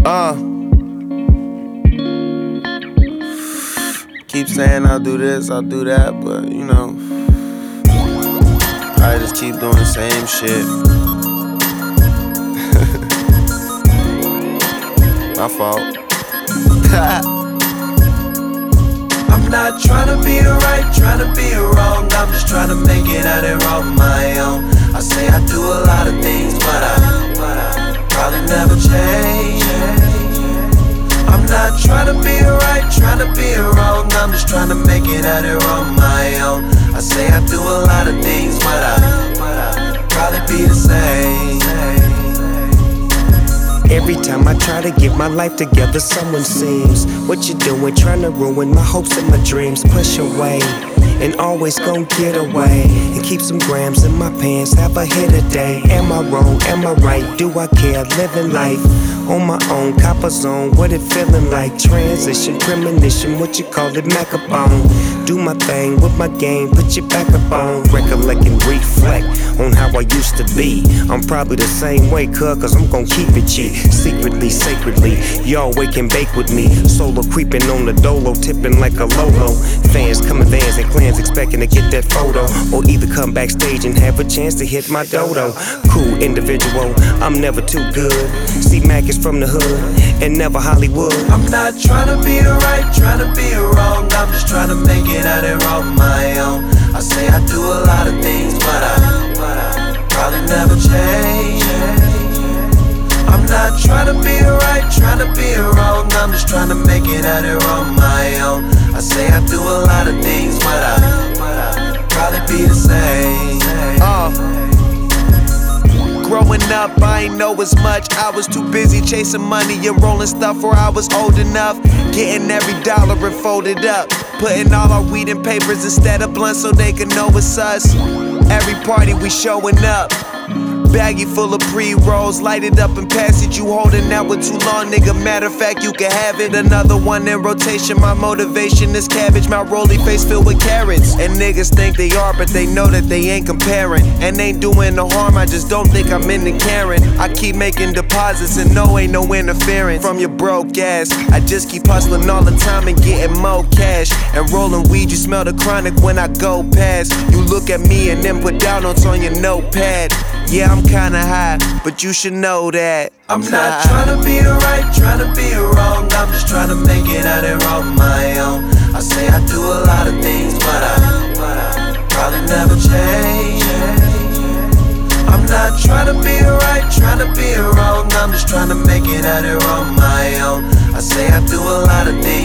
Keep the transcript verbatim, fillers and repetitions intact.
Uh. Keep saying I'll do this, I'll do that, but you know, I just keep doing the same shit. My fault. I'm not tryna be the right, tryna be the wrong. I'm just tryna make it out here on my own. I say I do a lot of things, but I, but I probably never change. I'm not tryna be the right, tryna be the wrong. I'm just tryna make it out here on my own. I say I do a lot of things, but I, but I probably be the same. Every time I try to get my life together, someone seems, what you doing, trying to ruin my hopes and my dreams. Push away, and always gon' get away, and keep some grams in my pants, have a hit a day. Am I wrong, am I right, do I care, living life on my own, copper zone, what it feeling like. Transition, premonition, what you call it, macabone. Do my thing with my game, put you back up on. Recollect and reflect on how I used to be. I'm probably the same way, cuz, cause I'm gon' keep it G. Secretly, sacredly, y'all wake and bake with me. Solo creeping on the dolo, tipping like a Lolo. Fans come in vans and clans expecting to get that photo, or either come backstage and have a chance to hit my dodo. Cool individual, I'm never too good. See, Mac is from the hood and never Hollywood. I'm not tryna be the right, tryna be the wrong. I'm just tryna make it out here on my own. I say I do a lot of things, but I, but I probably never change. I'm not tryna be the right, tryna be the wrong. I'm just tryna make it out here on my own. I say I do a lot of things, but I, but I probably be the same. Uh. Growing up, I ain't know as much. I was too busy chasing money and rolling stuff where I was old enough. Getting every dollar and folded up. Putting all our weed in papers instead of blunts so they can know it's us. Every party we showing up. Baggy full of pre-rolls, light it up and pass it. You holding out with too long, nigga. Matter of fact, you can have it. Another one in rotation. My motivation is cabbage. My rolly face filled with carrots. And niggas think they are, but they know that they ain't comparing. And ain't doing no harm, I just don't think I'm into caring. I keep making deposits and no, ain't no interference from your broke ass. I just keep hustling all the time and getting more cash. And rolling weed, you smell the chronic when I go past. You look at me and then put down notes on your notepad. Yeah, I'm kinda high, but you should know that I'm not tryna be the right, tryna be the wrong. I'm just tryna make it out here on my own. I say I do a lot of things, but I, but I probably never change. I'm not tryna be the right, tryna be the wrong. I'm just tryna make it out here on my own. I say I do a lot of things.